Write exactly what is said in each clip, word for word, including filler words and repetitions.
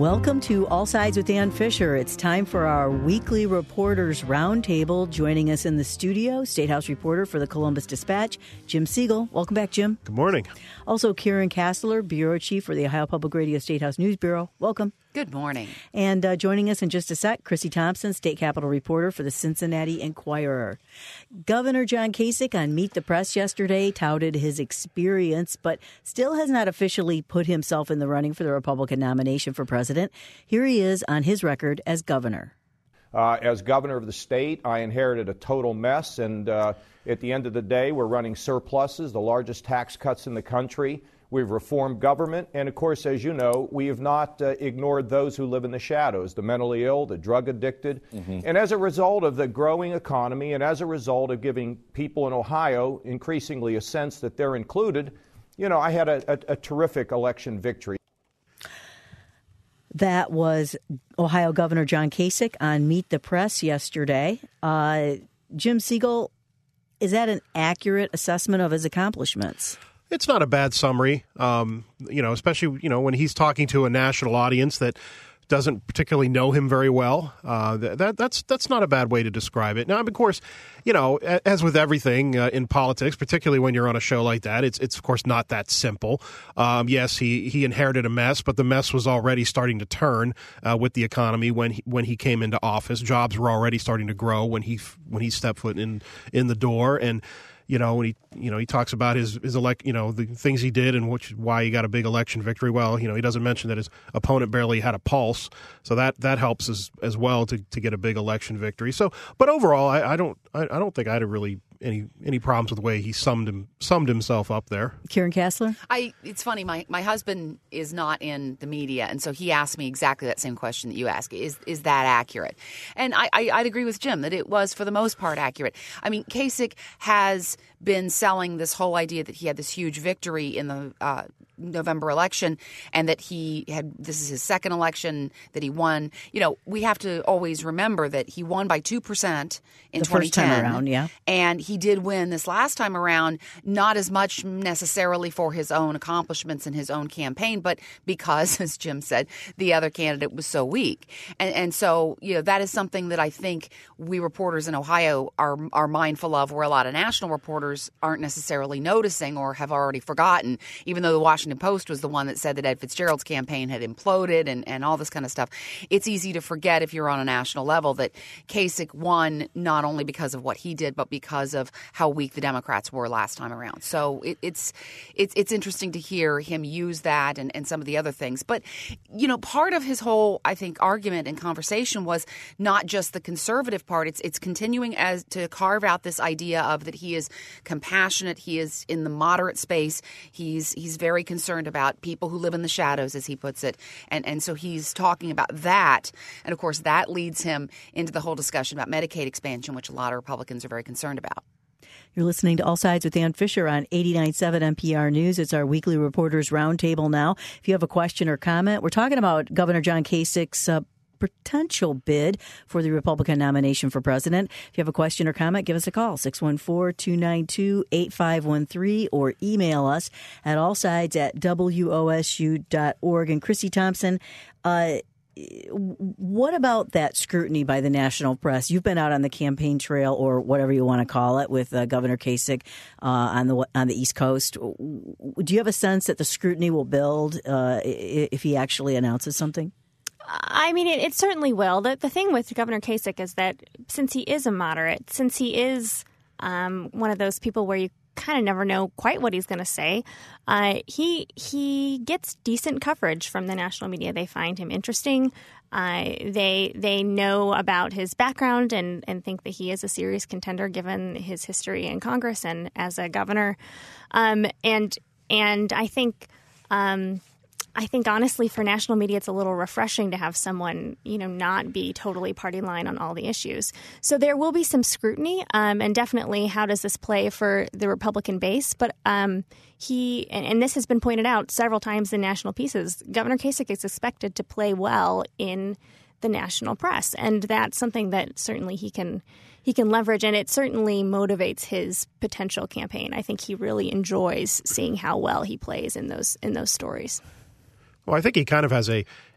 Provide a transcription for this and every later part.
Welcome to All Sides with Dan Fisher. It's time for our weekly Reporters Roundtable. Joining us in the studio, State House reporter for the Columbus Dispatch, Jim Siegel. Welcome back, Jim. Good morning. Also, Kieran Castler, bureau chief for the Ohio Public Radio State House News Bureau. Welcome. Good morning. And uh, joining us in just a sec, Chrissy Thompson, state capitol reporter for the Cincinnati Enquirer. Governor John Kasich on Meet the Press yesterday touted his experience, but still has not officially put himself in the running for the Republican nomination for president. Here he is on his record as governor. Uh, as governor of the state, I inherited a total mess, and uh, at the end of the day, we're running surpluses, the largest tax cuts in the country. We've reformed government, and of course, as you know, we have not uh, ignored those who live in the shadows, the mentally ill, the drug addicted. Mm-hmm. And as a result of the growing economy, and as a result of giving people in Ohio increasingly a sense that they're included, you know, I had a, a, a terrific election victory. That was Ohio Governor John Kasich on Meet the Press yesterday. Uh, Jim Siegel, is that an accurate assessment of his accomplishments? It's not a bad summary, um, you know, especially, you know, when he's talking to a national audience that doesn't particularly know him very well. Uh, that that's that's not a bad way to describe it. Now, of course, you know, as with everything uh, in politics, particularly when you're on a show like that, it's it's of course not that simple. Um, yes, he he inherited a mess, but the mess was already starting to turn uh, with the economy when he, when he came into office. Jobs were already starting to grow when he when he stepped foot in in the door. And you know, when he, you know, he talks about his, his elect, you know, the things he did and which why he got a big election victory. Well, you know, he doesn't mention that his opponent barely had a pulse. So that, that helps as, as well to, to get a big election victory. So, but overall, I, I don't, I, I don't think I had a really any, any problems with the way he summed him, summed himself up there. Kieran Castler? I, it's funny. My, my husband is not in the media. And so he asked me exactly that same question that you asked. Is, is that accurate? And I, I, I'd agree with Jim that it was for the most part accurate. I mean, Kasich has been selling this whole idea that he had this huge victory in the uh, November election and that he had this is his second election that he won. You know, we have to always remember that he won by two percent in the twenty ten. First time around, yeah. And he did win this last time around, not as much necessarily for his own accomplishments in his own campaign, but because, as Jim said, the other candidate was so weak. And, and so, you know, that is something that I think we reporters in Ohio are are mindful of, where a lot of national reporters aren't necessarily noticing or have already forgotten, even though the Washington Post was the one that said that Ed Fitzgerald's campaign had imploded and, and all this kind of stuff. It's easy to forget if you're on a national level that Kasich won not only because of what he did, but because of how weak the Democrats were last time around. So it, it's, it's it's interesting to hear him use that and, and some of the other things. But, you know, part of his whole, I think, argument and conversation was not just the conservative part. It's it's continuing as to carve out this idea of that he is compassionate. He is in the moderate space. He's he's very concerned about people who live in the shadows, as he puts it. And and so he's talking about that. And, of course, that leads him into the whole discussion about Medicaid expansion, which a lot of Republicans are very concerned about. You're listening to All Sides with Dan Fisher on eighty-nine point seven N P R News. It's our weekly Reporters Roundtable now. If you have a question or comment, we're talking about Governor John Kasich's uh, potential bid for the Republican nomination for president. If you have a question or comment, give us a call, six one four, two nine two, eight five one three, or email us at allsides at W O S U dot org. And Chrissy Thompson, uh, what about that scrutiny by the national press? You've been out on the campaign trail, or whatever you want to call it, with uh, Governor Kasich uh, on the on the East Coast. Do you have a sense that the scrutiny will build uh, if he actually announces something? I mean, it, it certainly will. The, the thing with Governor Kasich is that since he is a moderate, since he is um, one of those people where you kind of never know quite what he's going to say, uh, he he gets decent coverage from the national media. They find him interesting. Uh, they they know about his background and, and think that he is a serious contender given his history in Congress and as a governor. Um, and and I think. Um, I think, honestly, for national media, it's a little refreshing to have someone, you know, not be totally party line on all the issues. So there will be some scrutiny, um, and definitely how does this play for the Republican base? But um, he, and, and this has been pointed out several times in national pieces, Governor Kasich is expected to play well in the national press. And that's something that certainly he can he can leverage, and it certainly motivates his potential campaign. I think he really enjoys seeing how well he plays in those in those stories. Well, I think he kind of has a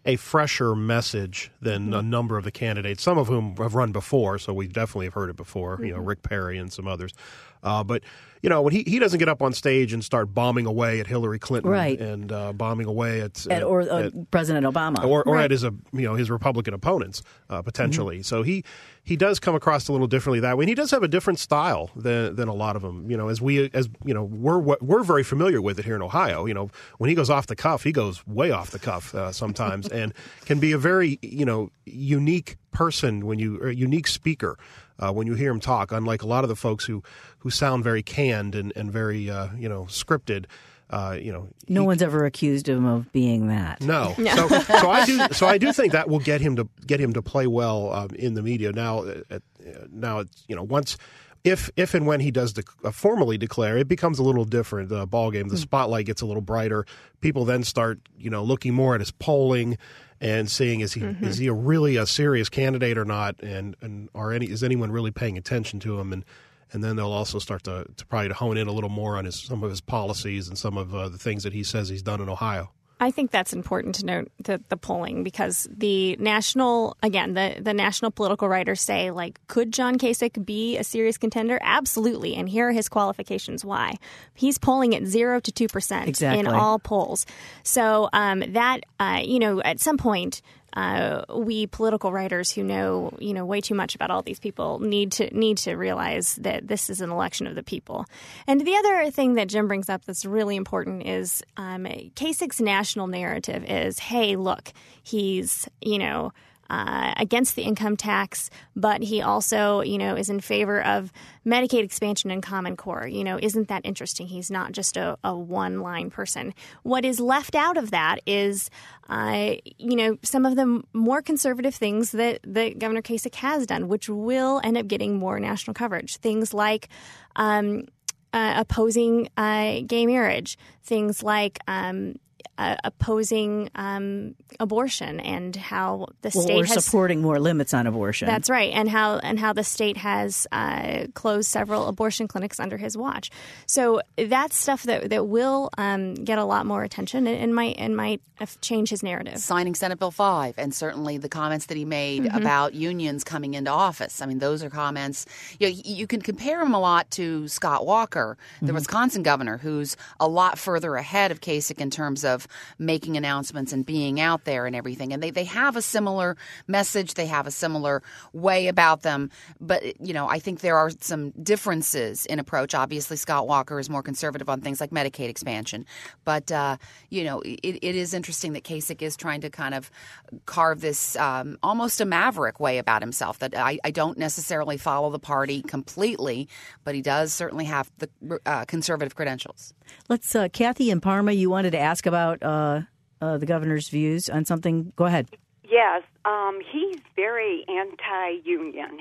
a fresher message than a number of the candidates, some of whom have run before, so we definitely have heard it before, you know, Rick Perry and some others. Uh, but, you know, when he, he doesn't get up on stage and start bombing away at Hillary Clinton right. and uh, bombing away at, at, or, uh, at President Obama. Or, or right. at his, uh, you know, his Republican opponents, uh, potentially. Mm-hmm. So he he does come across a little differently that way. And he does have a different style than than a lot of them. You know, as we, as you know, we're we're very familiar with it here in Ohio. You know, when he goes off the cuff, he goes way off the cuff uh, sometimes and can be a very, you know, unique person when you, or unique speaker. Uh, when you hear him talk, unlike a lot of the folks who, who sound very canned and, and very, uh, you know, scripted, uh, you know. No he, one's ever accused him of being that. No. no. So, so I do. So I do think that will get him to get him to play well um, in the media. Now, uh, now, it's, you know, once. If if and when he does de- uh, formally declare, it becomes a little different uh, ball game. The spotlight gets a little brighter. People then start, you know, looking more at his polling and seeing is he mm-hmm. is he a really a serious candidate or not, and and are any is anyone really paying attention to him, and and then they'll also start to, to probably to hone in a little more on his some of his policies and some of uh, the things that he says he's done in Ohio. I think that's important to note, the, the polling, because the national, again, the, the national political writers say, like, could John Kasich be a serious contender? Absolutely. And here are his qualifications why. He's polling at zero to two percent exactly. in all polls. So um, that, uh, you know, at some point, Uh, we political writers who know, you know, way too much about all these people need to need to realize that this is an election of the people. And the other thing that Jim brings up that's really important is um, Kasich's national narrative is, hey, look, he's, you know, Uh, against the income tax, but he also, you know, is in favor of Medicaid expansion and Common Core. You know, isn't that interesting? He's not just a, a one-line person. What is left out of that is, uh, you know, some of the more conservative things that, that Governor Kasich has done, which will end up getting more national coverage. Things like um, uh, opposing uh, gay marriage, things like um Uh, opposing um, abortion and how the well, state we're has supporting more limits on abortion. That's right, and how and how the state has uh, closed several abortion clinics under his watch. So that's stuff that that will um, get a lot more attention and, and might and might change his narrative. Signing Senate Bill five, and certainly the comments that he made mm-hmm. about unions coming into office. I mean, those are comments. You know, you can compare him a lot to Scott Walker, the mm-hmm. Wisconsin governor, who's a lot further ahead of Kasich in terms of making announcements and being out there and everything. And they, they have a similar message. They have a similar way about them. But, you know, I think there are some differences in approach. Obviously, Scott Walker is more conservative on things like Medicaid expansion. But, uh, you know, it, it is interesting that Kasich is trying to kind of carve this um, almost a maverick way about himself, that I, I don't necessarily follow the party completely, but he does certainly have the uh, conservative credentials. Let's, uh, Kathy in Parma, you wanted to ask about uh, uh, the governor's views on something. Go ahead. Yes, um, he's very anti-union,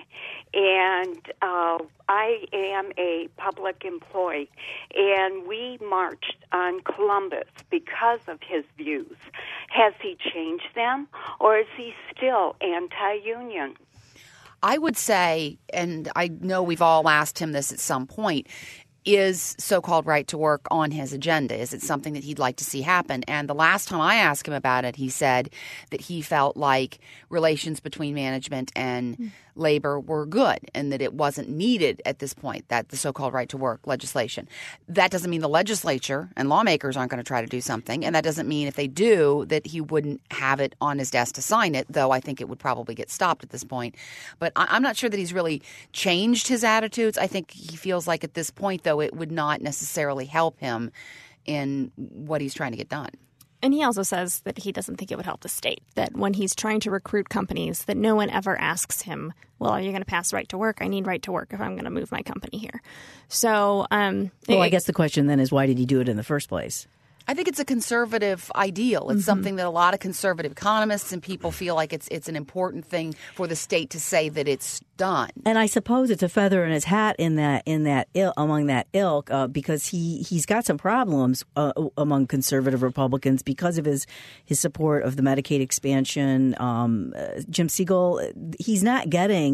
and uh, I am a public employee, and we marched on Columbus because of his views. Has he changed them, or is he still anti-union? I would say, and I know we've all asked him this at some point, is so-called right to work on his agenda? Is it something that he'd like to see happen? And the last time I asked him about it, he said that he felt like relations between management and mm. labor were good and that it wasn't needed at this point, that the so-called right to work legislation. That doesn't mean the legislature and lawmakers aren't going to try to do something. And that doesn't mean if they do that he wouldn't have it on his desk to sign it, though I think it would probably get stopped at this point. But I- I'm not sure that he's really changed his attitudes. I think he feels like at this point, though, it would not necessarily help him in what he's trying to get done. And he also says that he doesn't think it would help the state, that when he's trying to recruit companies, that no one ever asks him, well, are you going to pass right to work? I need right to work if I'm going to move my company here. So, um, well, it, I guess the question then is, why did he do it in the first place? I think it's a conservative ideal. It's mm-hmm. something that a lot of conservative economists and people feel like it's it's an important thing for the state to say that it's done. And I suppose it's a feather in his hat in that in that il- among that ilk uh, because he he's got some problems uh, among conservative Republicans because of his his support of the Medicaid expansion. Um, uh, Jim Siegel, he's not getting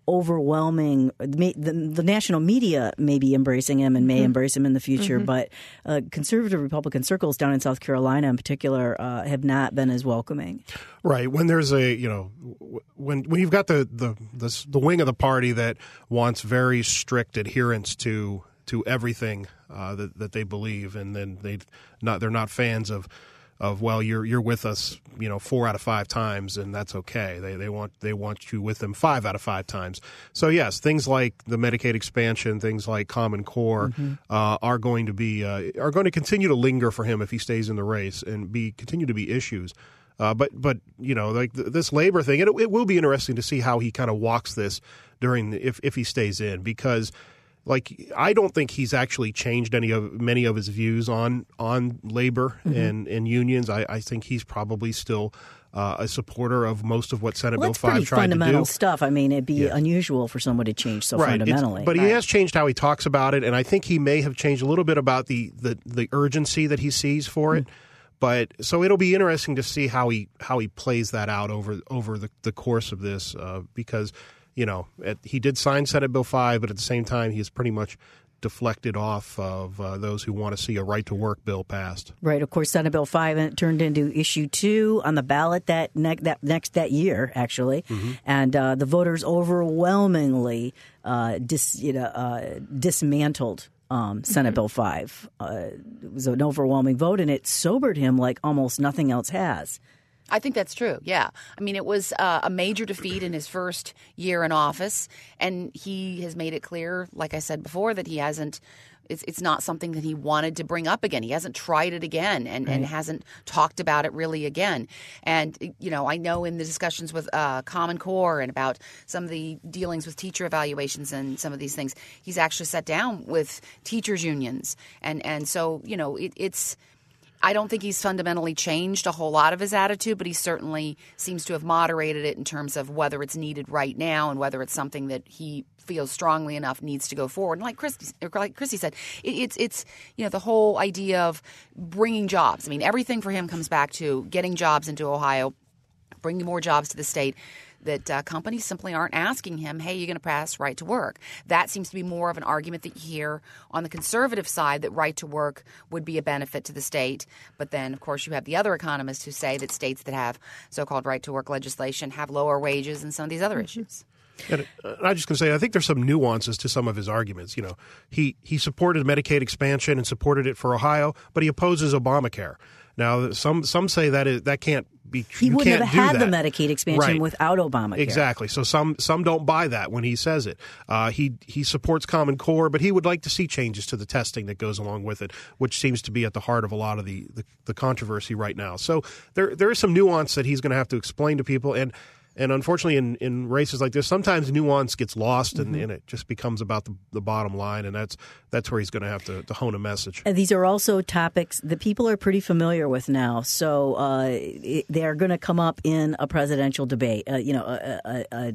overwhelming. The, the, the national media may be embracing him and may mm-hmm. embrace him in the future, mm-hmm. but uh, conservative Republican circles down in South Carolina in particular uh, have not been as welcoming. Right. When there's a, you know, when when you've got the, the, the, the wing of the party that wants very strict adherence to to everything uh, that, that they believe, and then they not they're not fans of of well you're you're with us, you know, four out of five times, and that's okay. They they want they want you with them five out of five times. So yes, things like the Medicaid expansion, things like Common Core mm-hmm. uh, are going to be uh, are going to continue to linger for him if he stays in the race, and be continue to be issues. Uh, but but you know, like th- this labor thing, it, it will be interesting to see how he kind of walks this during the, if if he stays in, because. Like, I don't think he's actually changed any of many of his views on on labor mm-hmm. and, and unions. I, I think he's probably still uh, a supporter of most of what Senate well, Bill five tried to do. That's pretty fundamental stuff. I mean, it'd be yeah. unusual for someone to change so right. fundamentally. It's, but right. he has changed how he talks about it, and I think he may have changed a little bit about the, the, the urgency that he sees for it. Mm-hmm. But so it'll be interesting to see how he how he plays that out over over the, the course of this, uh, because. You know, at, he did sign Senate Bill five, but at the same time, he has pretty much deflected off of uh, those who want to see a right-to-work bill passed. Right. Of course, Senate Bill five and it turned into issue two on the ballot that, ne- that next that year, actually, mm-hmm. and uh, the voters overwhelmingly uh, dis, you know, uh, dismantled um, Senate mm-hmm. Bill five. Uh, it was an overwhelming vote, and it sobered him like almost nothing else has. I think that's true, yeah. I mean, it was uh, a major defeat in his first year in office, and he has made it clear, like I said before, that he hasn't it's, – it's not something that he wanted to bring up again. He hasn't tried it again and, right. and hasn't talked about it really again. And, you know, I know in the discussions with uh, Common Core and about some of the dealings with teacher evaluations and some of these things, he's actually sat down with teachers' unions. And, and so, you know, it, it's – I don't think he's fundamentally changed a whole lot of his attitude, but he certainly seems to have moderated it in terms of whether it's needed right now and whether it's something that he feels strongly enough needs to go forward. And like Christy, like Christy said, it, it's it's you know the whole idea of bringing jobs. I mean, everything for him comes back to getting jobs into Ohio, bringing more jobs to the state. That uh, companies simply aren't asking him, hey, you're going to pass right to work. That seems to be more of an argument that you hear on the conservative side, that right to work would be a benefit to the state. But then, of course, you have the other economists who say that states that have so-called right to work legislation have lower wages and some of these other mm-hmm. issues. And I'm just going to say, I think there's some nuances to some of his arguments. You know, he, he supported Medicaid expansion and supported it for Ohio, but he opposes Obamacare. Now, some some say that is, that can't be true. He wouldn't have had that. the Medicaid expansion right. without Obamacare. Exactly. So some some don't buy that when he says it. Uh, he he supports Common Core, but he would like to see changes to the testing that goes along with it, which seems to be at the heart of a lot of the, the, the controversy right now. So there there is some nuance that he's going to have to explain to people. And And unfortunately, in, in races like this, sometimes nuance gets lost, and, mm-hmm. and it just becomes about the, the bottom line, and that's that's where he's going to have to, to hone a message. And these are also topics that people are pretty familiar with now, so uh, it, they are going to come up in a presidential debate, uh, you know, a, a, a,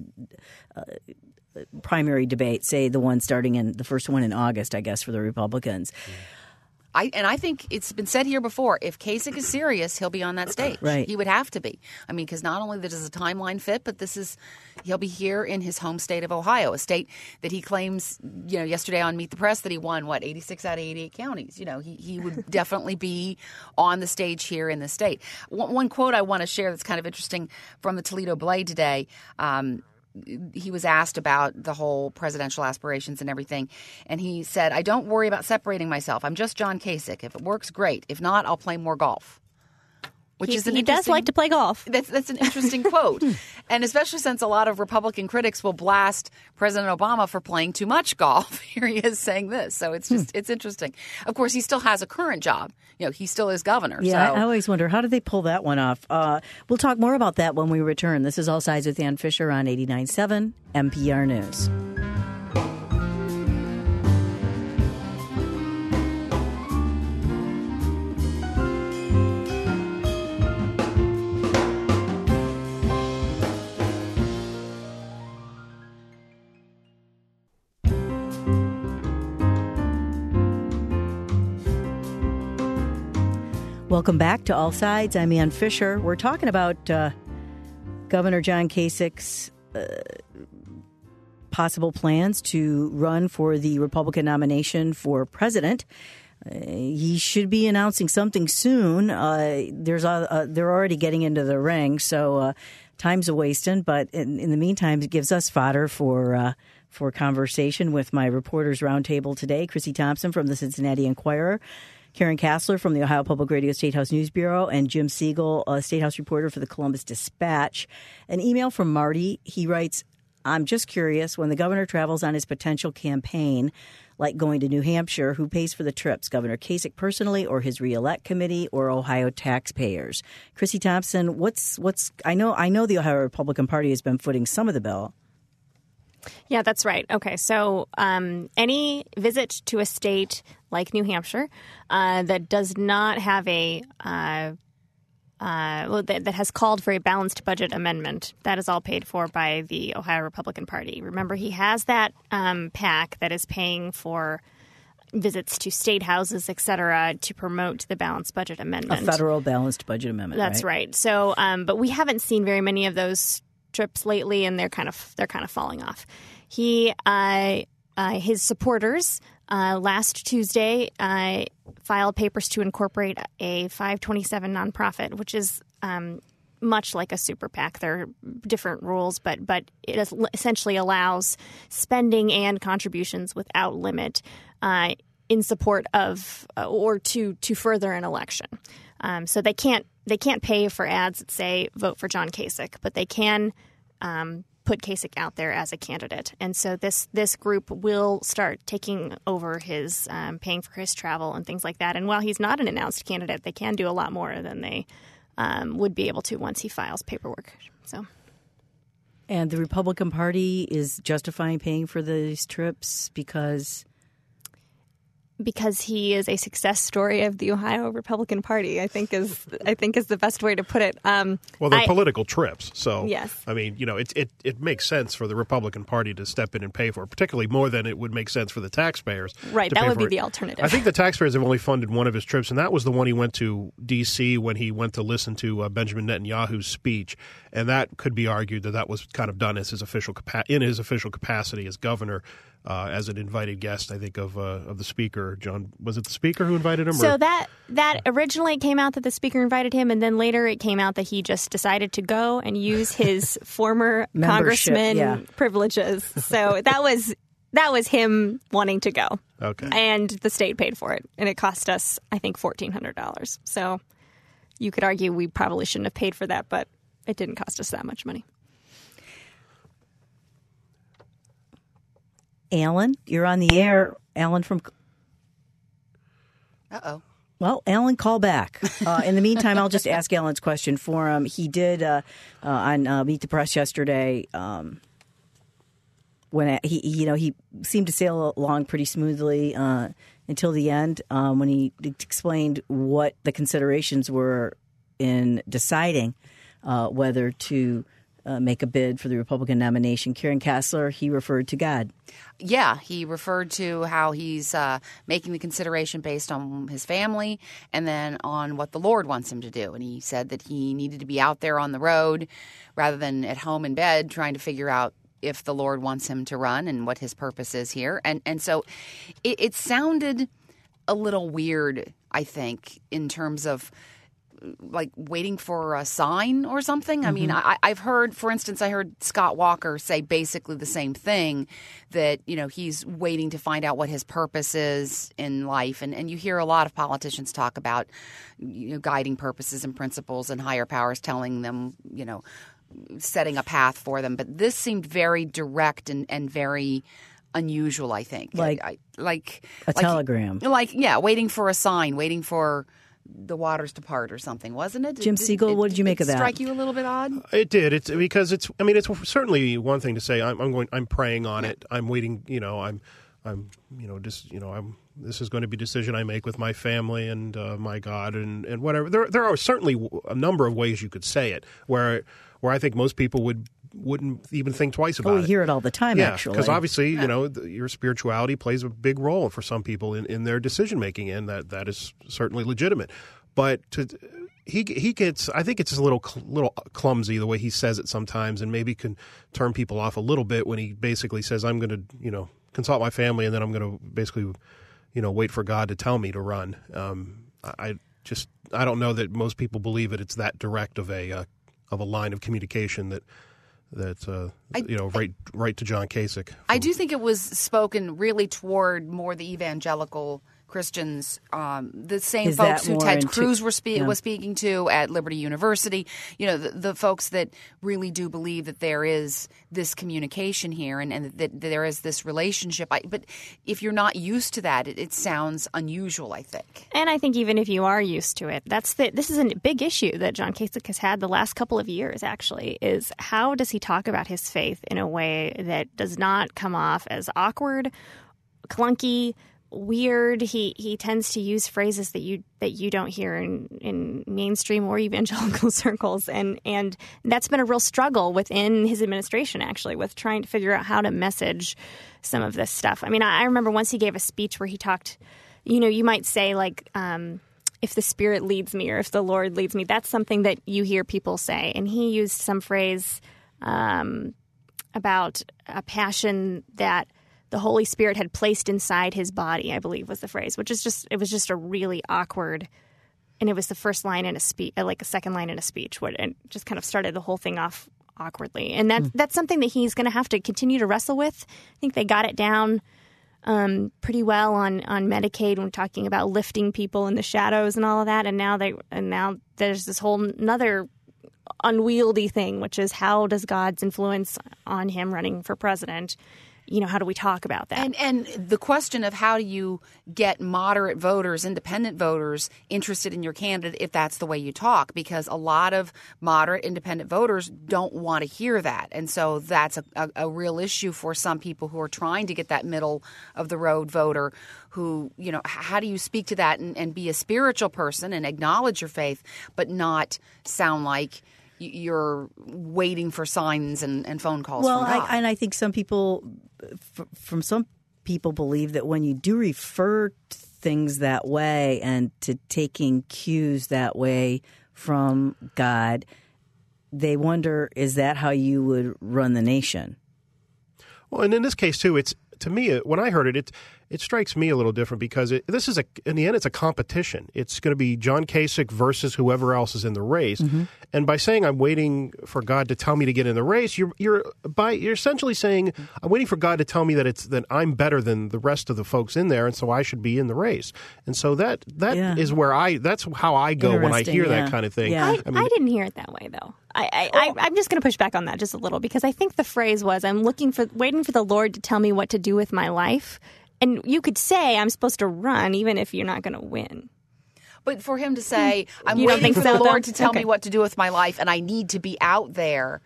a primary debate, say the one starting in the first one in August, I guess, for the Republicans. Mm-hmm. I, and I think it's been said here before, if Kasich is serious, he'll be on that stage. Right. He would have to be. I mean, because not only does the timeline fit, but this is he'll be here in his home state of Ohio, a state that he claims, you know, yesterday on Meet the Press that he won, what, eighty-six out of eighty-eight counties. You know, he, he would definitely be on the stage here in the state. One, one quote I want to share that's kind of interesting from the Toledo Blade today. Um, He was asked about the whole presidential aspirations and everything, and he said, I don't worry about separating myself. I'm just John Kasich. If it works, great. If not, I'll play more golf. Which he, is an he does like to play golf. That's, that's an interesting quote. And especially since a lot of Republican critics will blast President Obama for playing too much golf. Here he is saying this. So it's just it's interesting. Of course, he still has a current job. You know, he still is governor. Yeah, so. I always wonder, how did they pull that one off? Uh, we'll talk more about that when we return. This is All Sides with Ann Fisher on eighty-nine point seven N P R News. Welcome back to All Sides. I'm Ann Fisher. We're talking about uh, Governor John Kasich's uh, possible plans to run for the Republican nomination for president. Uh, he should be announcing something soon. Uh, there's a, uh, they're already getting into the ring, so uh, time's a wasting. But in, in the meantime, it gives us fodder for uh, for conversation with my reporters roundtable today: Chrissy Thompson from the Cincinnati Enquirer, Karen Kassler from the Ohio Public Radio State House News Bureau, and Jim Siegel, a State House reporter for the Columbus Dispatch. An email from Marty. He writes, I'm just curious, when the governor travels on his potential campaign, like going to New Hampshire, who pays for the trips, Governor Kasich personally or his reelect committee or Ohio taxpayers? Chrissy Thompson, what's what's I know I know the Ohio Republican Party has been footing some of the bill. Yeah, that's right. Okay, so um, any visit to a state like New Hampshire uh, that does not have a uh, uh, well, that, that has called for a balanced budget amendment, that is all paid for by the Ohio Republican Party. Remember, he has that um, PAC that is paying for visits to state houses, et cetera, to promote the balanced budget amendment. A federal balanced budget amendment. That's right. right. So, um, but we haven't seen very many of those trips lately, and they're kind of they're kind of falling off. He, uh, uh, his supporters, uh, last Tuesday uh, filed papers to incorporate a five twenty-seven nonprofit, which is um, much like a super PAC. There are different rules, but but it is, essentially allows spending and contributions without limit uh, in support of uh, or to to further an election. Um, so they can't they can't pay for ads that say vote for John Kasich, but they can um, put Kasich out there as a candidate. And so this this group will start taking over his um, paying for his travel and things like that. And while he's not an announced candidate, they can do a lot more than they um, would be able to once he files paperwork. So. And the Republican Party is justifying paying for these trips because because he is a success story of the Ohio Republican Party, I think is I think is the best way to put it. Um, well, they're I, political trips, so yes. I mean, you know, it, it it makes sense for the Republican Party to step in and pay for it, particularly more than it would make sense for the taxpayers. Right, to that pay would for be it. the alternative. I think the taxpayers have only funded one of his trips, and that was the one he went to D C when he went to listen to uh, Benjamin Netanyahu's speech, and that could be argued that that was kind of done as his official capa- in his official capacity as governor. Uh, as an invited guest, I think, of uh, of the speaker, John. Was it the speaker who invited him? So or? that that originally came out that the speaker invited him, and then later it came out that he just decided to go and use his former congressman yeah. privileges. So that was that was him wanting to go. Okay. And the state paid for it, and it cost us, I think, fourteen hundred dollars. So you could argue we probably shouldn't have paid for that, but it didn't cost us that much money. Alan, you're on the air. Alan from. Uh-oh. Well, Alan, call back. Uh, in the meantime, I'll just ask Alan's question for him. He did uh, uh, on uh, Meet the Press yesterday. Um, when he, you know, he seemed to sail along pretty smoothly uh, until the end. Um, when he explained what the considerations were in deciding uh, whether to. Uh, make a bid for the Republican nomination. Karen Kassler, he referred to God. Yeah, he referred to how he's uh, making the consideration based on his family and then on what the Lord wants him to do. And he said that he needed to be out there on the road rather than at home in bed trying to figure out if the Lord wants him to run and what his purpose is here. And and so it, it sounded a little weird, I think, in terms of like waiting for a sign or something. I mean, I, I've heard, for instance, I heard Scott Walker say basically the same thing, that, you know, he's waiting to find out what his purpose is in life. And, and you hear a lot of politicians talk about, you know, guiding purposes and principles and higher powers telling them, you know, setting a path for them. But this seemed very direct and, and very unusual, I think. Like, I, like a like, telegram. Like, yeah, waiting for a sign, waiting for the waters to part or something, wasn't it? Jim Did, Siegel, it, what did you make it of that? Strike you a little bit odd? It did. It's because it's. I mean, it's certainly one thing to say. I'm, I'm going. I'm praying on Yeah. it. I'm waiting. You know. I'm. I'm. You know. Just. You know. I'm. This is going to be a decision I make with my family and uh, my God and, and whatever. There. There are certainly a number of ways you could say it where where I think most people would. Wouldn't even think twice about Oh, it. we hear it all the time, yeah, actually. because obviously, you know, the, your spirituality plays a big role for some people in, in their decision making, and that, that is certainly legitimate. But to he he gets. I think it's a little little clumsy the way he says it sometimes, and maybe can turn people off a little bit when he basically says, "I'm going to, you know, consult my family, and then I'm going to basically, you know, wait for God to tell me to run." Um, I just I don't know that most people believe it. It's that direct of a uh, of a line of communication that that uh, I, you know right right to John Kasich. From, I do think it was spoken really toward more the evangelical Christians, um, the same Is folks that who more Ted into- Cruz were spe- yeah. was speaking to at Liberty University. You know, the, the folks that really do believe that there is this communication here and, and that there is this relationship. I, but if you're not used to that, it, it sounds unusual, I think. And I think even if you are used to it, that's the, this is a big issue that John Kasich has had the last couple of years, actually, is how does he talk about his faith in a way that does not come off as awkward, clunky, weird. He he tends to use phrases that you that you don't hear in, in mainstream or evangelical circles, and and that's been a real struggle within his administration, actually, with trying to figure out how to message some of this stuff. I mean, I, I remember once he gave a speech where he talked, you know, you might say like, um, if the Spirit leads me or if the Lord leads me, that's something that you hear people say, and he used some phrase um, about a passion that the Holy Spirit had placed inside his body, I believe was the phrase, which is just, it was just a really awkward, and it was the first line in a speech, like a second line in a speech, what and just kind of started the whole thing off awkwardly. And that, mm. that's something that he's going to have to continue to wrestle with. I think they got it down um, pretty well on, on Medicaid when talking about lifting people in the shadows and all of that. And now they, and now there's this whole another unwieldy thing, which is how does God's influence on him running for president, you know, how do we talk about that? And and the question of how do you get moderate voters, independent voters, interested in your candidate if that's the way you talk? Because a lot of moderate, independent voters don't want to hear that. And so that's a, a, a real issue for some people who are trying to get that middle of the road voter who, you know, how do you speak to that and, and be a spiritual person and acknowledge your faith, but not sound like you're waiting for signs and, and phone calls well, from God. I, and I think some people, f- from some people, believe that when you do refer to things that way and to taking cues that way from God, they wonder, is that how you would run the nation? Well, and in this case, too, it's to me, when I heard it, it it strikes me a little different because it, this is a in the end, it's a competition. It's going to be John Kasich versus whoever else is in the race. Mm-hmm. And by saying I'm waiting for God to tell me to get in the race, you're you're by you're essentially saying I'm waiting for God to tell me that it's that I'm better than the rest of the folks in there, and so I should be in the race. And so that that yeah. is where I that's how I go when I hear yeah. that kind of thing. Yeah. I, I, mean, I didn't hear it that way though. I, I, I, I'm just going to push back on that just a little because I think the phrase was I'm looking for waiting for the Lord to tell me what to do with my life. And you could say I'm supposed to run even if you're not going to win. But for him to say, I'm you waiting for so, the Lord though? to tell okay. me what to do with my life and I need to be out there,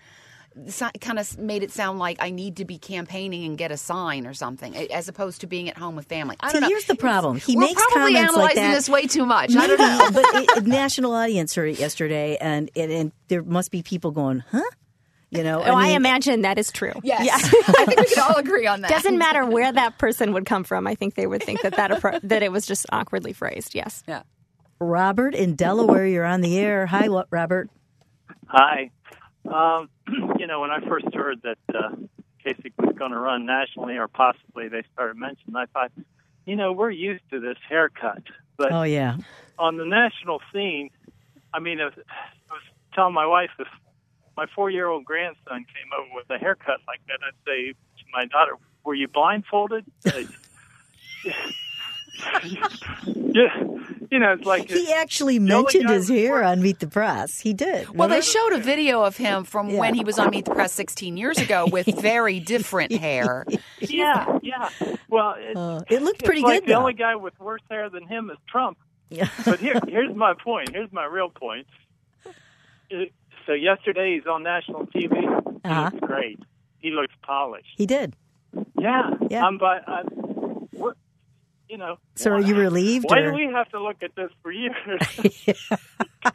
it kind of made it sound like I need to be campaigning and get a sign or something, as opposed to being at home with family. I don't See, know. here's the problem. He We're makes probably comments like analyzing that. this way too much. Maybe, I don't know. but it, national audience heard it yesterday, and, and, and there must be people going, huh? You know, oh, I, mean, I imagine that is true. Yes. Yeah. I think we can all agree on that. Doesn't matter where that person would come from. I think they would think that that, appro- that it was just awkwardly phrased. Yes. Yeah. Robert in Delaware, you're on the air. Hi, Robert. Hi. Um, you know, when I first heard that uh, Kasich was going to run nationally, or possibly they started mentioning, I thought, you know, we're used to this haircut. But oh, yeah. on the national scene, I mean, if, I was telling my wife if my four-year-old grandson came over with a haircut like that, I'd say to my daughter, were you blindfolded? Uh, yeah. You know, it's like he actually mentioned his hair on Meet the Press. He did. Well, they showed a video of him from yeah. when he was on Meet the Press sixteen years ago with very different hair. Yeah, yeah. Well, it, uh, it looked pretty it's like good. The though. only guy with worse hair than him is Trump. Yeah. But here, here's my point. Here's my real point. It, so yesterday he's on national T V. He uh-huh. looks great. He looks polished. He did. Yeah. Yeah. I'm by. I'm, what, you know. So why, are you relieved? Why or? do we have to look at this for years?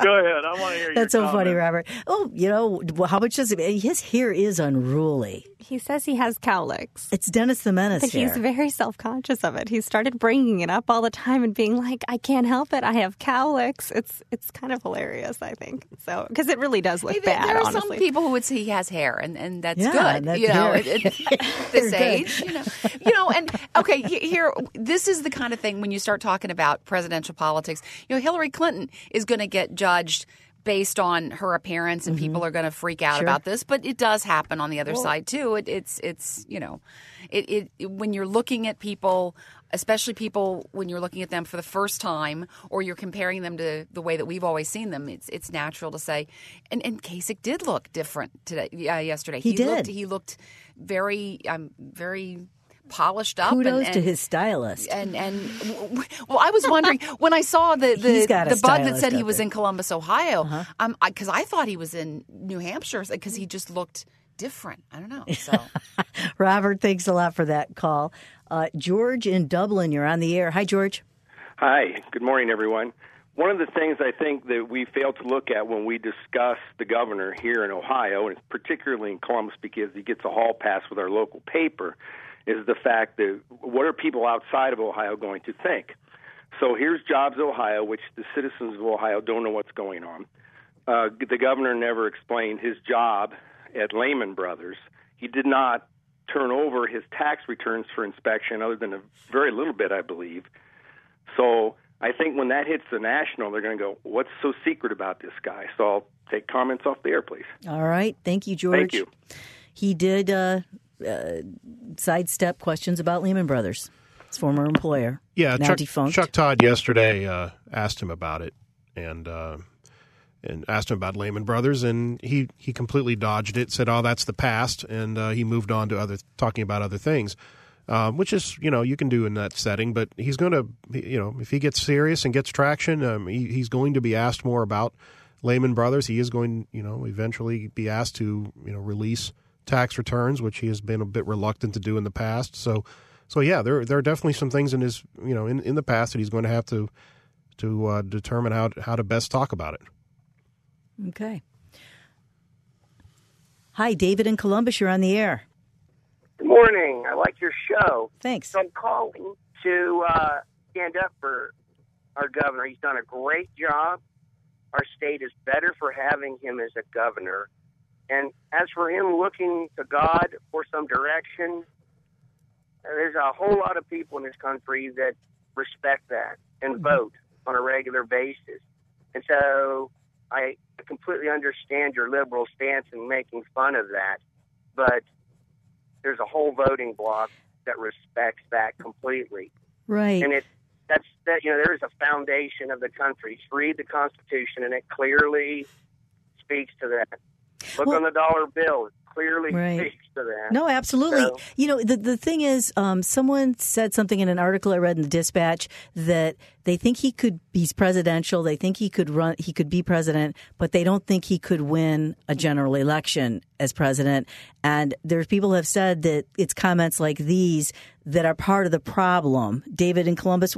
Go ahead. I want to hear your That's so comment. funny, Robert. Oh, you know, well, how much does it? His hair is unruly. He says he has cowlicks. It's Dennis the Menace But hair. he's very self-conscious of it. He started bringing it up all the time and being like, I can't help it. I have cowlicks. It's it's kind of hilarious, I think. So because it really does look There bad, are honestly. some people who would say he has hair, and, and that's Yeah, good. that's you know, hair. at, at this Good. age, you know, you know, and okay, he- here, this is the kind of thing when you start talking about presidential politics. You know, Hillary Clinton is going to get judged based on her appearance, and people are going to freak out Sure. about this. But it does happen on the other side too. It, it's it's you know, it, it when you're looking at people, especially people when you're looking at them for the first time, or you're comparing them to the way that we've always seen them. It's it's natural to say, and and Kasich did look different today. Uh, yesterday, He did. Looked, he looked very um very polished up. Kudos and, and, to his stylist. and and well, I was wondering when I saw the He's the, got a the bug that stylist said he up was there. in Columbus, Ohio, um, because I, I thought he was in New Hampshire because he just looked different. I don't know. So Robert, thanks a lot for that call. Uh, George in Dublin, you're on the air. Hi, George. Hi. Good morning, everyone. One of the things I think that we fail to look at when we discuss the governor here in Ohio, and particularly in Columbus because he gets a hall pass with our local paper, is the fact that what are people outside of Ohio going to think? So here's Jobs Ohio, which the citizens of Ohio don't know what's going on. Uh, the governor never explained his job at Lehman Brothers. He did not turn over his tax returns for inspection other than a very little bit, I believe. So I think when that hits the national, they're going to go, what's so secret about this guy? So I'll take comments off the air, please. All right. Thank you, George. Thank you. He did uh, uh, sidestep questions about Lehman Brothers, his former employer. Yeah, now Chuck, defunct. Chuck Todd yesterday uh, asked him about it, and uh, and asked him about Lehman Brothers, and he, he completely dodged it. Said, "Oh, that's the past," and uh, he moved on to other talking about other things, um, which is you know you can do in that setting. But he's going to you know if he gets serious and gets traction, um, he, he's going to be asked more about Lehman Brothers. He is going you know eventually be asked to you know release tax returns, which he has been a bit reluctant to do in the past. So. So yeah, there there are definitely some things in his you know in, in the past that he's going to have to to uh, determine how how to best talk about it. Okay. Hi, David in Columbus. You're on the air. Good morning. I like your show. Thanks. So I'm calling to uh, stand up for our governor. He's done a great job. Our state is better for having him as a governor. And as for him looking to God for some direction, there's a whole lot of people in this country that respect that and vote on a regular basis. And so I completely understand your liberal stance in making fun of that, but there's a whole voting bloc that respects that completely. Right. And it that's that you know there is a foundation of the country. Just read the Constitution, and it clearly speaks to that. Look Well- on the dollar bill; it clearly Right. speaks to that. No, absolutely. So- You know, the the thing is, um, someone said something in an article I read in the Dispatch that they think he could he's presidential. They think he could run, he could be president, but they don't think he could win a general election as president. And there's people who have said that it's comments like these that are part of the problem. David in Columbus.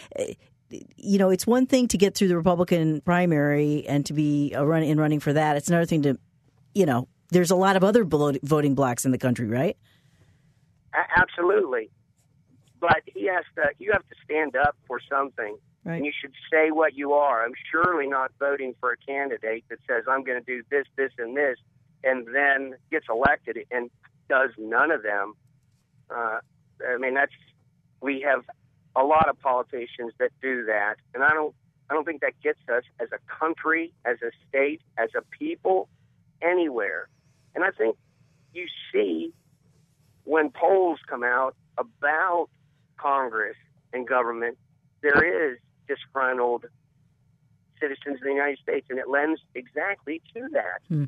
You know, it's one thing to get through the Republican primary and to be a run in running for that. It's another thing to, you know, there's a lot of other voting blocks in the country, right? A- absolutely. But he has to. You have to stand up for something, Right. and you should say what you are. I'm surely not voting for a candidate that says I'm going to do this, this, and this, and then gets elected and does none of them. Uh, I mean, that's we have a lot of politicians that do that, and I don't. I don't think that gets us as a country, as a state, as a people, anywhere. And I think you see when polls come out about Congress and government, there is disgruntled citizens of the United States, and it lends exactly to that. Hmm.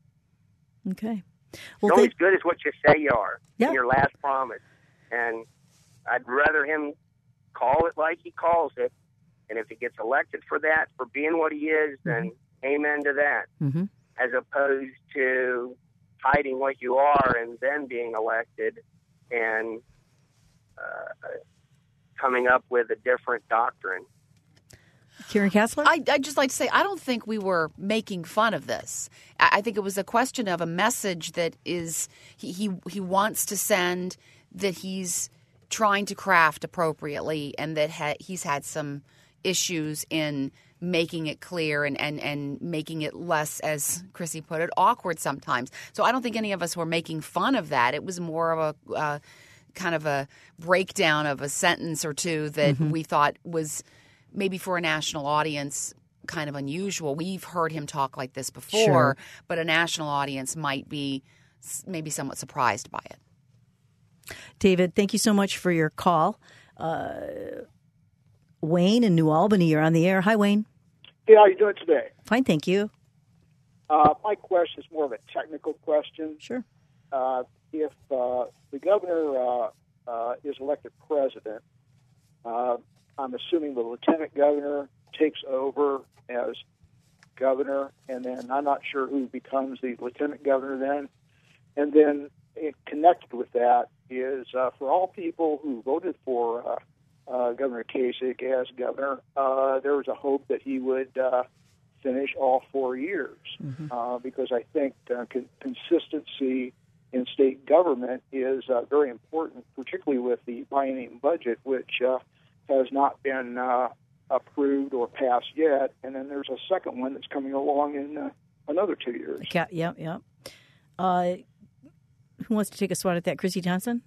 Okay. Well, You're only thank- as good as what you say you are Yeah. in your last promise. And I'd rather him call it like he calls it. And if he gets elected for that, for being what he is, then amen to that. Mhm. As opposed to hiding what you are and then being elected and uh, coming up with a different doctrine. Karen Kassler? I, I'd just like to say, I don't think we were making fun of this. I, I think it was a question of a message that is he, he, he wants to send, that he's trying to craft appropriately, and that ha- he's had some issues in making it clear and, and, and making it less, as Chrissy put it, awkward sometimes. So I don't think any of us were making fun of that. It was more of a uh, kind of a breakdown of a sentence or two that mm-hmm. we thought was maybe for a national audience kind of unusual. We've heard him talk like this before, sure. but a national audience might be maybe somewhat surprised by it. David, thank you so much for your call. Uh, Wayne in New Albany, you're on the air. Hi, Wayne. Hey, how are you doing today? Fine, thank you. Uh, my question is more of a technical question. Sure. Uh, if uh, the governor uh, uh, is elected president, uh, I'm assuming the lieutenant governor takes over as governor, and then I'm not sure who becomes the lieutenant governor then. And then it, connected with that is uh, for all people who voted for uh, uh, Governor Kasich as governor, uh, there was a hope that he would uh, finish all four years mm-hmm. uh, because I think uh, con- consistency in state government is uh, very important, particularly with the biennium budget, which uh, has not been uh, approved or passed yet. And then there's a second one that's coming along in uh, another two years. Yeah, yeah, yeah. Uh, who wants to take a swat at that? Chrissy Johnson?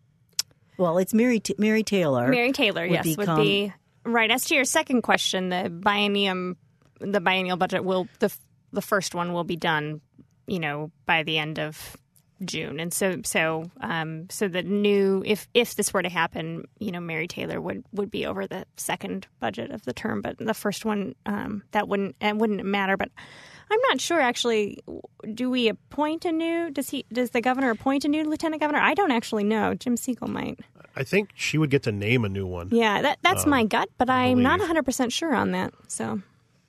Well, it's Mary T- Mary Taylor. Mary Taylor, would yes, become... would be right. As to your second question, the biennium, the biennial budget will the the first one will be done, you know, by the end of June, and so so um, so the new if if this were to happen, you know, Mary Taylor would, would be over the second budget of the term, but the first one um, that wouldn't it wouldn't matter. But I'm not sure actually. Do we appoint a new? Does he? Does the governor appoint a new lieutenant governor? I don't actually know. Jim Siegel might. I think she would get to name a new one. Yeah, that that's um, my gut, but I I'm believe. not one hundred percent sure on that. So.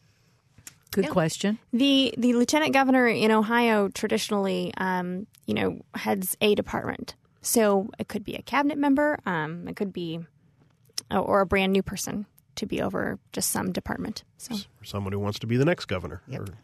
Good yeah. question. The the lieutenant governor in Ohio traditionally, um, you know, heads a department. So it could be a cabinet member, um, it could be, or a brand new person to be over just some department. So for someone who wants to be the next governor. Yep. Or...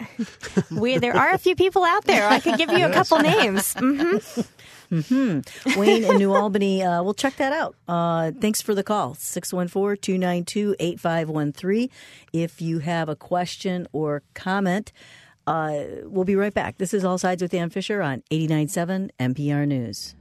we there are a few people out there. I could give you a couple names. Mm-hmm. Mm-hmm. Wayne in New Albany, uh, we'll check that out. Uh, thanks for the call, six one four, two nine two, eight five one three. If you have a question or comment, uh, we'll be right back. This is All Sides with Dan Fisher on eighty-nine point seven N P R News.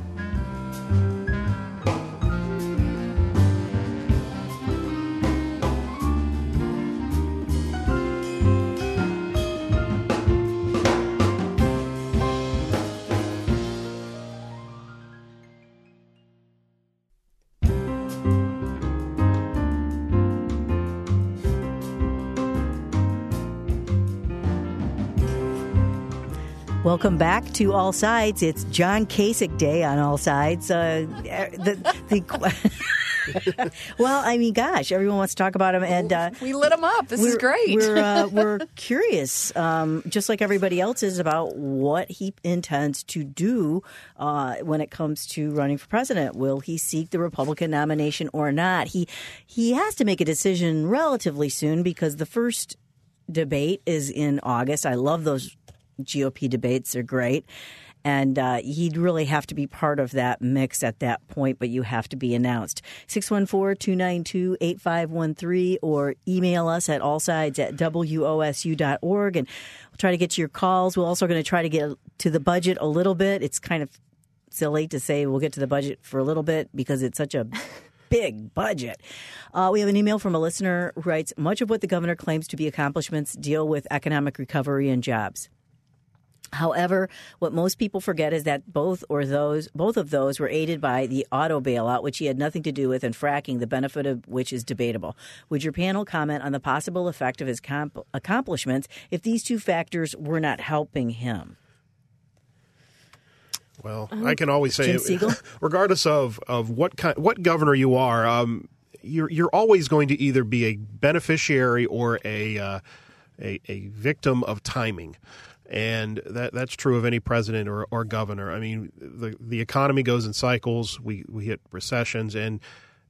Welcome back to All Sides. It's John Kasich Day on All Sides. Uh, the, the, well, I mean, gosh, everyone wants to talk about him, and uh, we lit him up. This is great. We're uh, we're curious, um, just like everybody else is, about what he intends to do uh, when it comes to running for president. Will he seek the Republican nomination or not? He he has to make a decision relatively soon because the first debate is in August. I love those G O P debates are great. And uh, he'd really have to be part of that mix at that point, but you have to be announced. six one four, two nine two, eight five one three or email us at allsides at W O S U dot org. And we'll try to get to your calls. We're also going to try to get to the budget a little bit. It's kind of silly to say we'll get to the budget for a little bit because it's such a big budget. Uh, we have an email from a listener who writes, much of what the governor claims to be accomplishments deal with economic recovery and jobs. However, what most people forget is that both or those both of those were aided by the auto bailout, which he had nothing to do with, and fracking, the benefit of which is debatable. Would your panel comment on the possible effect of his comp- accomplishments if these two factors were not helping him? Well, um, I can always say, Jim Siegel? regardless of, of what kind, what governor you are, um, you're you're always going to either be a beneficiary or a uh, a, a victim of timing. And that that's true of any president or, or governor. I mean, the the economy goes in cycles. We we hit recessions, and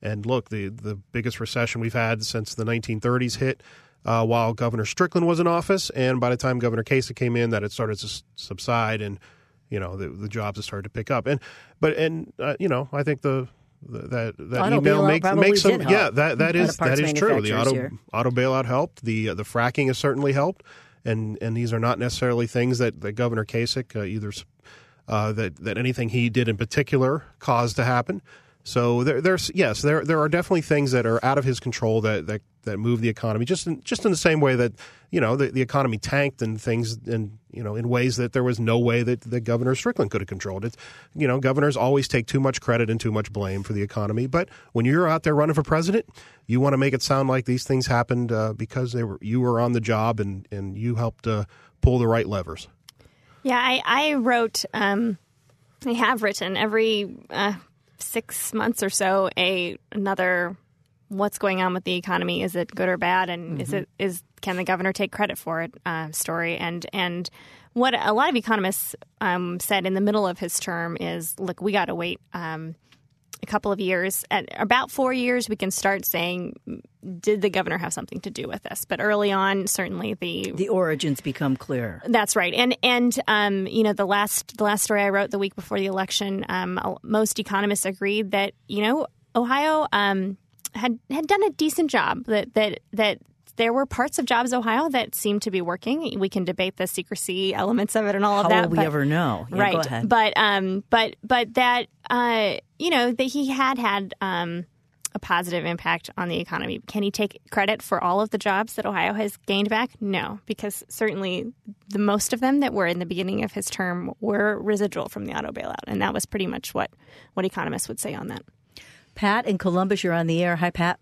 And look, the, the biggest recession we've had since the nineteen thirties hit uh, while Governor Strickland was in office. And by the time Governor Kasich came in, that had started to subside, and you know the, the jobs have started to pick up. And but and uh, you know I think the, the that that auto email makes makes some help. yeah that that is that is true. The auto here. auto bailout helped. The uh, the fracking has certainly helped. And and these are not necessarily things that, that Governor Kasich uh, either uh, that that anything he did in particular caused to happen. So there, there's yes, there there are definitely things that are out of his control that that, that move the economy. Just in, just in the same way that you know the, the economy tanked and things and you know in ways that there was no way that, that Governor Strickland could have controlled it. You know, governors always take too much credit and too much blame for the economy. But when you're out there running for president, you want to make it sound like these things happened uh, because they were you were on the job and and you helped uh, pull the right levers. Yeah, I I wrote. Um, I have written every. Uh, six months or so a another what's going on with the economy, is it good or bad, and mm-hmm. is it is can the governor take credit for it uh, story. And and what a lot of economists um, said in the middle of his term is, look, we got to wait um, a couple of years. At about four years, we can start saying, did the governor have something to do with this? But early on, certainly the the origins become clear. That's right. And and um, you know, the last the last story I wrote the week before the election, um, most economists agreed that you know Ohio um, had had done a decent job. That that that. There were parts of Jobs Ohio that seemed to be working. We can debate the secrecy elements of it and all of How that. How will we but, ever know? Yeah, right. Go ahead. But um, but but that uh, you know that he had had um, a positive impact on the economy. Can he take credit for all of the jobs that Ohio has gained back? No, because certainly the most of them that were in the beginning of his term were residual from the auto bailout, and that was pretty much what what economists would say on that. Pat in Columbus, you're on the air. Hi, Pat.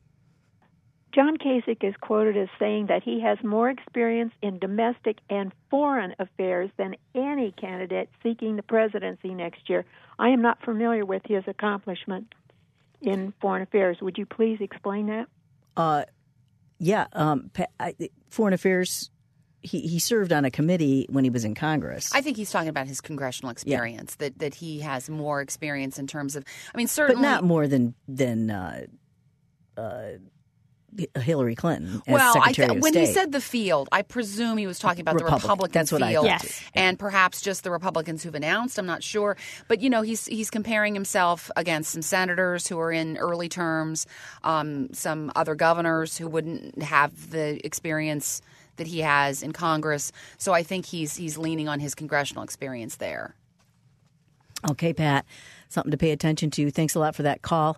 John Kasich is quoted as saying that he has more experience in domestic and foreign affairs than any candidate seeking the presidency next year. I am not familiar with his accomplishment in foreign affairs. Would you please explain that? Uh, yeah, um, I, foreign affairs. He he served on a committee when he was in Congress. I think he's talking about his congressional experience. Yeah. That that he has more experience in terms of. I mean, certainly, but not more than than. Uh, uh, Hillary Clinton as well, Secretary I th- of when State. he said the field, I presume he was talking about Republican. the Republican That's what field, I yes. and perhaps just the Republicans who've announced. I'm not sure, but you know, he's he's comparing himself against some senators who are in early terms, um, some other governors who wouldn't have the experience that he has in Congress. So I think he's he's leaning on his congressional experience there. Okay, Pat, something to pay attention to. Thanks a lot for that call.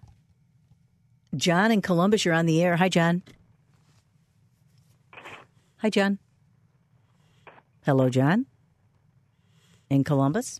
John in Columbus, you're on the air. Hi, John. Hi, John. Hello, John. In Columbus.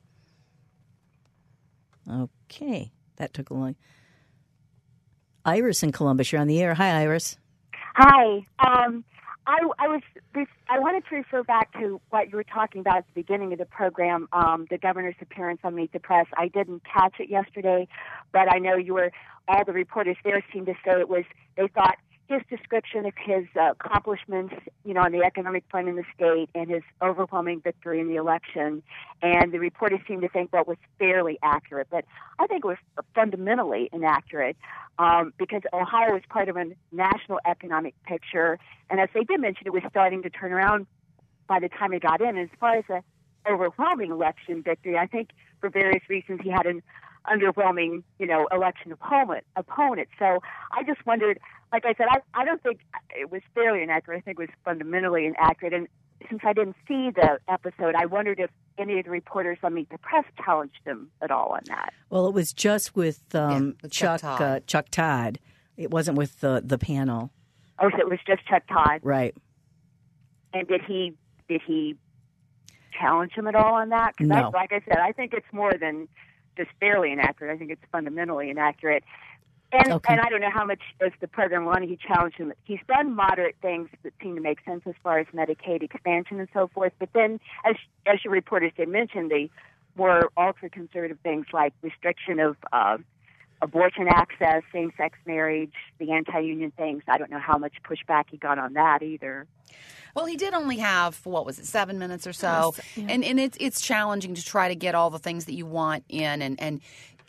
Okay, that took a long. Iris in Columbus, you're on the air. Hi, Iris. Hi. Um, I, I was. I wanted to refer back to what you were talking about at the beginning of the program, um, the governor's appearance on Meet the Press. I didn't catch it yesterday, but I know you were. All the reporters there seemed to say it was. They thought his description of his uh, accomplishments, you know, on the economic front in the state and his overwhelming victory in the election, and the reporters seemed to think what was fairly accurate, but I think it was fundamentally inaccurate um, because Ohio was part of a national economic picture, and as they did mention, it was starting to turn around by the time he got in. As far as an overwhelming election victory, I think for various reasons he had an underwhelming, you know, election opponent. opponent. So I just wondered, like I said, I, I don't think it was fairly inaccurate. I think it was fundamentally inaccurate. And since I didn't see the episode, I wondered if any of the reporters on Meet the Press challenged him at all on that. Well, it was just with, um, yeah, with Chuck Chuck Todd. Uh, Chuck Todd. It wasn't with the the panel. Oh, so it was just Chuck Todd. Right. And did he did he challenge him at all on that? 'Cause No. I, like I said, I think it's more than just fairly inaccurate. I think it's fundamentally inaccurate. And Okay. and I don't know how much as the program won, he challenged him. He's done moderate things that seem to make sense as far as Medicaid expansion and so forth. But then, as as your reporters did mention, the more ultra-conservative things like restriction of uh, abortion access, same-sex marriage, the anti-union things. I don't know how much pushback he got on that either. Well, he did only have, what was it, seven minutes or so. Yes, yeah. And and it's it's challenging to try to get all the things that you want in. And, and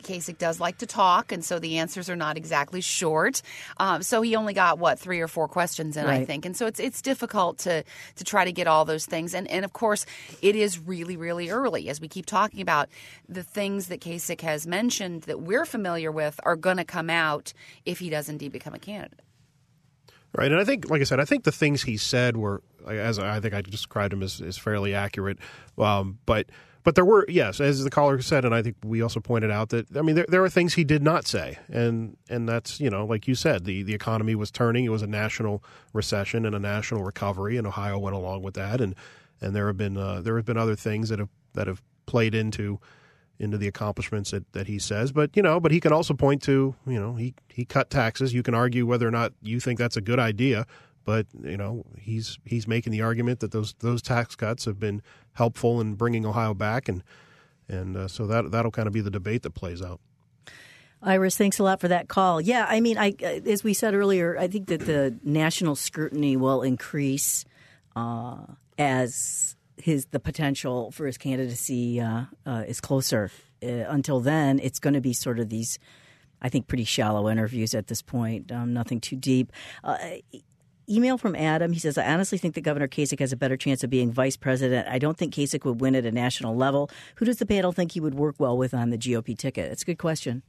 Kasich does like to talk, and so the answers are not exactly short. Um, so he only got, what, three or four questions in, right. I think. And so it's it's difficult to to try to get all those things. And, and of course, it is really, really early. As we keep talking about, the things that Kasich has mentioned that we're familiar with are going to come out if he does indeed become a candidate. Right. And I think, like I said, I think the things he said were, as I think I described him, as, as fairly accurate. Um, but but there were, yes, as the caller said, and I think we also pointed out that, I mean, there, there are things he did not say. And and that's, you know, like you said, the, the economy was turning. It was a national recession and a national recovery, and Ohio went along with that. And and there have been uh, there have been other things that have that have played into into the accomplishments that, that he says. But, you know, but he can also point to, you know, he, he cut taxes. You can argue whether or not you think that's a good idea. But, you know, he's he's making the argument that those those tax cuts have been helpful in bringing Ohio back. And and uh, so that, that'll kind of be the debate that plays out. Iris, thanks a lot for that call. Yeah, I mean, I as we said earlier, I think that the national scrutiny will increase uh, as his the potential for his candidacy uh, uh, is closer. Uh, until then, it's going to be sort of these, I think, pretty shallow interviews at this point, um, nothing too deep. Uh, email from Adam. He says, I honestly think that Governor Kasich has a better chance of being vice president. I don't think Kasich would win at a national level. Who does the panel think he would work well with on the G O P ticket? It's a good question.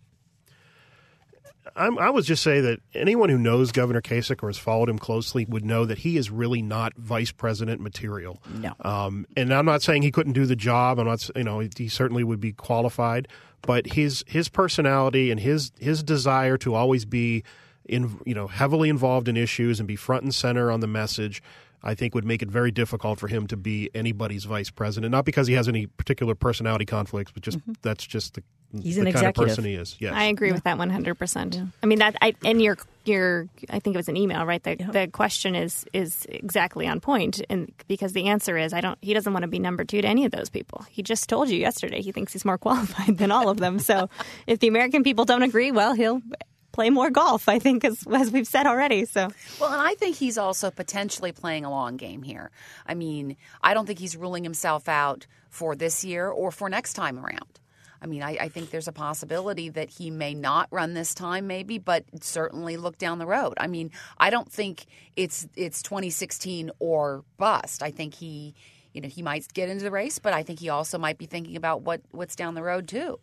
I'm, I would just say that anyone who knows Governor Kasich or has followed him closely would know that he is really not vice president material. No. Um, and I'm not saying he couldn't do the job. I'm not, you know, he certainly would be qualified. But his his personality and his his desire to always be, in, you know, heavily involved in issues and be front and center on the message, I think would make it very difficult for him to be anybody's vice president. Not because he has any particular personality conflicts, but just mm-hmm. that's just the He's the an kind executive. of person he is. Yes. I agree yeah. with that one hundred percent. Yeah. I mean, that I, and your your I think it was an email, right? The, yeah. the question is is exactly on point, and because the answer is I don't. He doesn't want to be number two to any of those people. He just told you yesterday he thinks he's more qualified than all of them. So if the American people don't agree, well, he'll play more golf, I think, as, as we've said already. So, well, and I think he's also potentially playing a long game here. I mean, I don't think he's ruling himself out for this year or for next time around. I mean, I, I think there's a possibility that he may not run this time, maybe, but certainly look down the road. I mean, I don't think it's it's twenty sixteen or bust. I think he, you know, he might get into the race, but I think he also might be thinking about what, what's down the road too.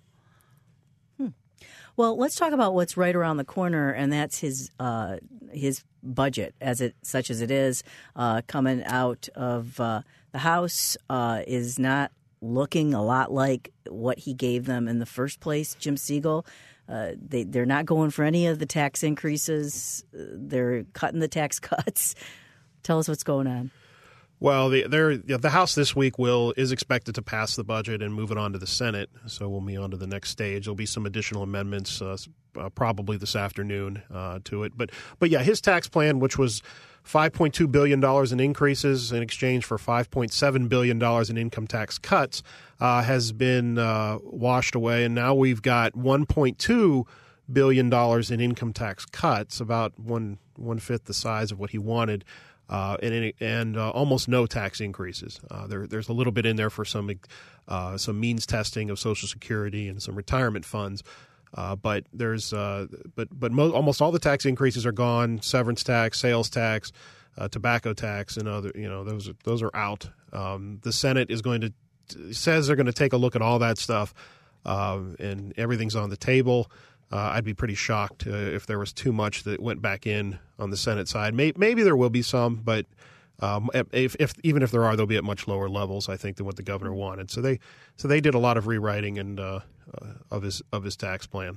Hmm. Well, let's talk about what's right around the corner, and that's his uh, his budget, as it such as it is uh, coming out of uh, the House uh, is not looking a lot like what he gave them in the first place, Jim Siegel. Uh, they, they're not going for any of the tax increases. They're cutting the tax cuts. Tell us what's going on. Well, the, the House this week will is expected to pass the budget and move it on to the Senate. So we'll be on to the next stage. There'll be some additional amendments uh, uh, probably this afternoon uh, to it. But, but yeah, his tax plan, which was five point two billion dollars in increases in exchange for five point seven billion dollars in income tax cuts, uh, has been uh, washed away. And now we've got one point two billion dollars in income tax cuts, about one, one-fifth the size of what he wanted. Uh, and and uh, almost no tax increases. Uh, there, there's a little bit in there for some uh, some means testing of Social Security and some retirement funds, uh, but there's uh, but but mo- almost all the tax increases are gone. Severance tax, sales tax, uh, tobacco tax, and other you know those are, those are out. Um, the Senate is going to says they're going to take a look at all that stuff, uh, and everything's on the table. Uh, I'd be pretty shocked uh, if there was too much that went back in on the Senate side. Maybe, maybe there will be some, but um, if, if even if there are, they'll be at much lower levels, I think, than what the governor wanted. So they so they did a lot of rewriting and uh, uh, of his of his tax plan.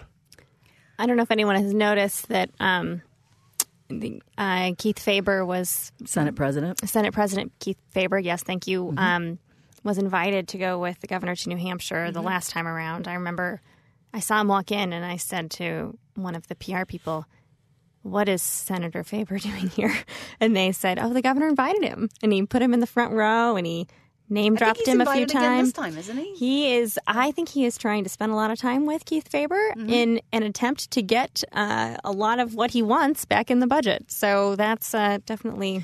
I don't know if anyone has noticed that um, the, uh, Keith Faber was Senate President. Senate President Keith Faber, yes, thank you, mm-hmm. um, was invited to go with the governor to New Hampshire mm-hmm. the last time around. I remember. I saw him walk in, and I said to one of the P R people, what is Senator Faber doing here? And they said, oh, the governor invited him. And he put him in the front row, and he name-dropped him a few times. This time, isn't he? He is, I think he is trying to spend a lot of time with Keith Faber mm-hmm. in an attempt to get uh, a lot of what he wants back in the budget. So that's uh, definitely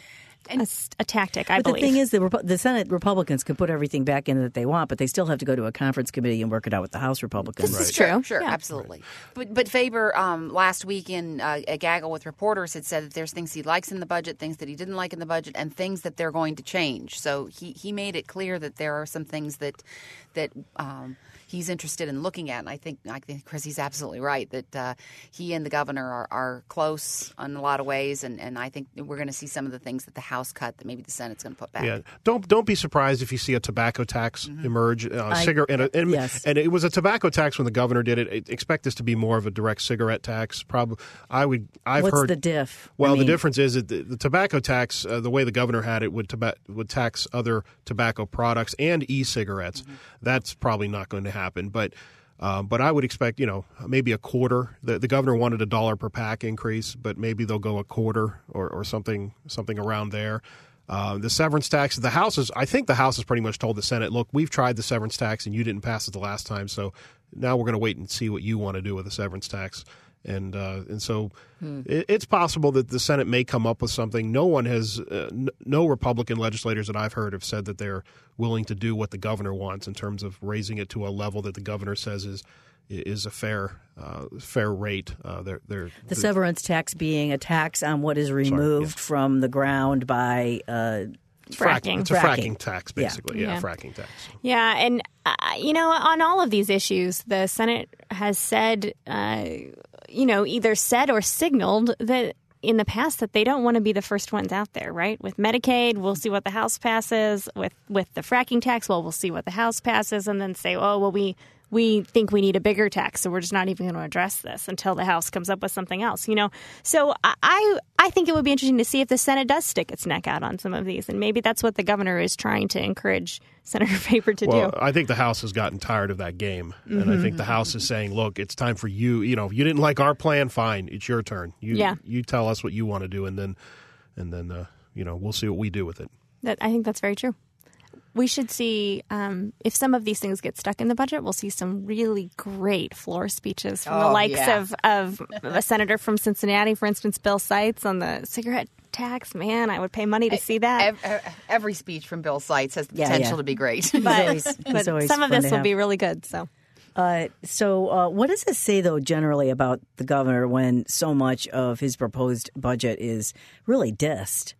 a, a tactic, I but believe. the thing is, the, Repu- the Senate Republicans can put everything back in that they want, but they still have to go to a conference committee and work it out with the House Republicans. This is true. Sure, sure Yeah. absolutely. But but Faber um, last week in uh, a gaggle with reporters had said that there's things he likes in the budget, things that he didn't like in the budget, and things that they're going to change. So he, he made it clear that there are some things that that um, he's interested in looking at. And I think I think Chrissy's absolutely right that uh, he and the governor are, are close in a lot of ways, and, and I think we're going to see some of the things that the House cut that maybe the Senate's going to put back. Yeah, don't don't be surprised if you see a tobacco tax Mm-hmm. emerge. Uh, I- cigar- and, a- and, yes. and it was a tobacco tax when the governor did it. I expect this to be more of a direct cigarette tax. Probably, I would. I've What's heard the diff? Well, I mean, the difference is that the, the tobacco tax, uh, the way the governor had it, would toba- would tax other tobacco products and e-cigarettes. Mm-hmm. That's probably not going to happen, but. Uh, but I would expect, you know, maybe a quarter. The, the governor wanted a dollar per pack increase, but maybe they'll go a quarter or, or something something around there. Uh, the severance tax, the House is, I think the House has pretty much told the Senate, look, we've tried the severance tax and you didn't pass it the last time, so now we're going to wait and see what you want to do with the severance tax. And uh, and so Hmm. it, it's possible that the Senate may come up with something. No one has, uh, n- no Republican legislators that I've heard have said that they're willing to do what the governor wants in terms of raising it to a level that the governor says is is a fair uh, fair rate. Uh, they're, they're, The they're- severance tax being a tax on what is removed yeah. from the ground by uh, Fracking. It's a Fracking. fracking tax, Yeah. basically. Yeah, Yeah. fracking tax. Yeah, and uh, you know, on all of these issues, the Senate has said, uh, you know, either said or signaled that in the past that they don't want to be the first ones out there, right? With Medicaid, we'll see what the House passes. With with the fracking tax, well, we'll see what the House passes, and then say, oh, well, we we think we need a bigger tax, so we're just not even going to address this until the House comes up with something else, you know? So I I think it would be interesting to see if the Senate does stick its neck out on some of these, and maybe that's what the governor is trying to encourage Senator Faber to Well, do. I think the House has gotten tired of that game, and Mm-hmm. I think the House is saying, "Look, it's time for you. You know, if you didn't like our plan, fine. It's your turn. You Yeah. you tell us what you want to do, and then and then uh, you know we'll see what we do with it." That I think that's very true. We should see um, if some of these things get stuck in the budget. We'll see some really great floor speeches from the Oh, likes yeah. of, of a senator from Cincinnati, for instance, Bill Seitz on the cigarette tax. Man, I would pay money to see that. Every, every speech from Bill Seitz has the Yeah, potential yeah. to be great. He's But, always- he's but always some of fun this to will have. be really good. So Uh, so, uh, what does it say, though, generally about the governor when so much of his proposed budget is really dissed?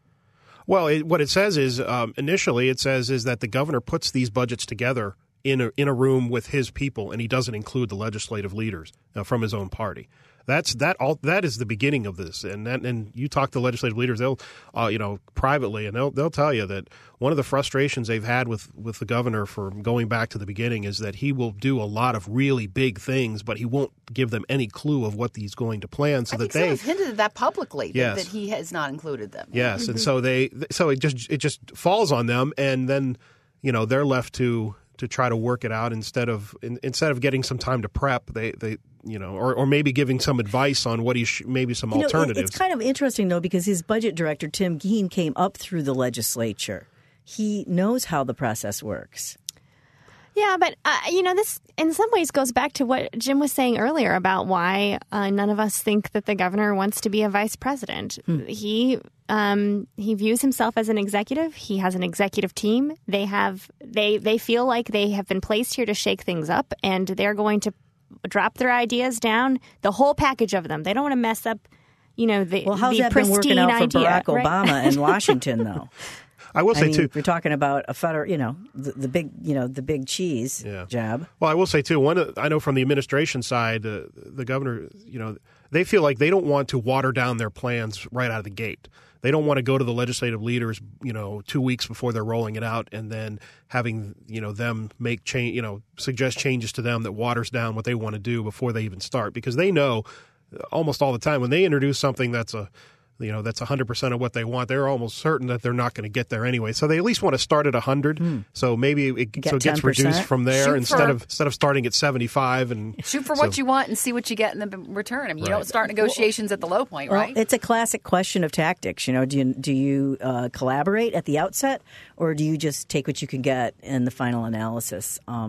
Well, it, what it says is um, initially it says is that the governor puts these budgets together in a, in a room with his people, and he doesn't include the legislative leaders uh, from his own party. That's that all. That is the beginning of this, and that, and you talk to legislative leaders, they'll uh, you know privately, and they'll they'll tell you that one of the frustrations they've had with, with the governor for going back to the beginning is that he will do a lot of really big things, but he won't give them any clue of what he's going to plan, so I that think they some have hinted at that publicly, that, Yes. that he has not included them. Yes, and so they so it just it just falls on them, and then you know they're left to to try to work it out instead of in, instead of getting some time to prep. They they you know or, or maybe giving some advice on what he sh- maybe some You know, it- alternatives. it's kind of interesting, though, because his budget director, Tim Geen, came up through the legislature. He knows how the process works. yeah, but uh, you know, this in some ways goes back to what Jim was saying earlier about why uh, none of us think that the governor wants to be a vice president. He um, he views himself as an executive. He has an executive team. They have they they feel like they have been placed here to shake things up, and they're going to drop their ideas down, the whole package of them. They don't want to mess up, you know, the Well, how's the that been working pristine out for idea, Barack right? Obama in Washington, though? I will I say mean, too. we're talking about a federal, you know, the, the big, you know, the big cheese Yeah. job. Well, I will say too. One, of- I know from the administration side, uh, the governor, you know, they feel like they don't want to water down their plans right out of the gate. They don't want to go to the legislative leaders, you know, two weeks before they're rolling it out, and then having you know them make change, you know, suggest changes to them that waters down what they want to do before they even start, because they know almost all the time when they introduce something that's a you know, that's one hundred percent of what they want, they're almost certain that they're not going to get there anyway. So they at least want to start at one hundred. Mm. So maybe it, Get so it gets ten percent. reduced from there Shoot instead for- of instead of starting at seventy-five. And Shoot for so- what you want and see what you get in the return. I mean, you Right. don't start negotiations at the low point, Well, right? it's a classic question of tactics. You know, do you do you uh, collaborate at the outset, or do you just take what you can get in the final analysis? Um,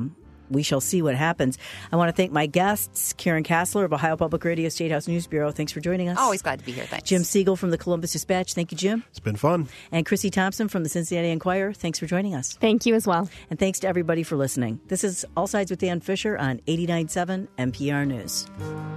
we shall see what happens. I want to thank my guests, Karen Kassler of Ohio Public Radio State House News Bureau. Thanks for joining us. Always glad to be here. Thanks. Jim Siegel from the Columbus Dispatch. Thank you, Jim. It's been fun. And Chrissy Thompson from the Cincinnati Enquirer. Thanks for joining us. Thank you as well. And thanks to everybody for listening. This is All Sides with Dan Fisher on eighty-nine point seven N P R News.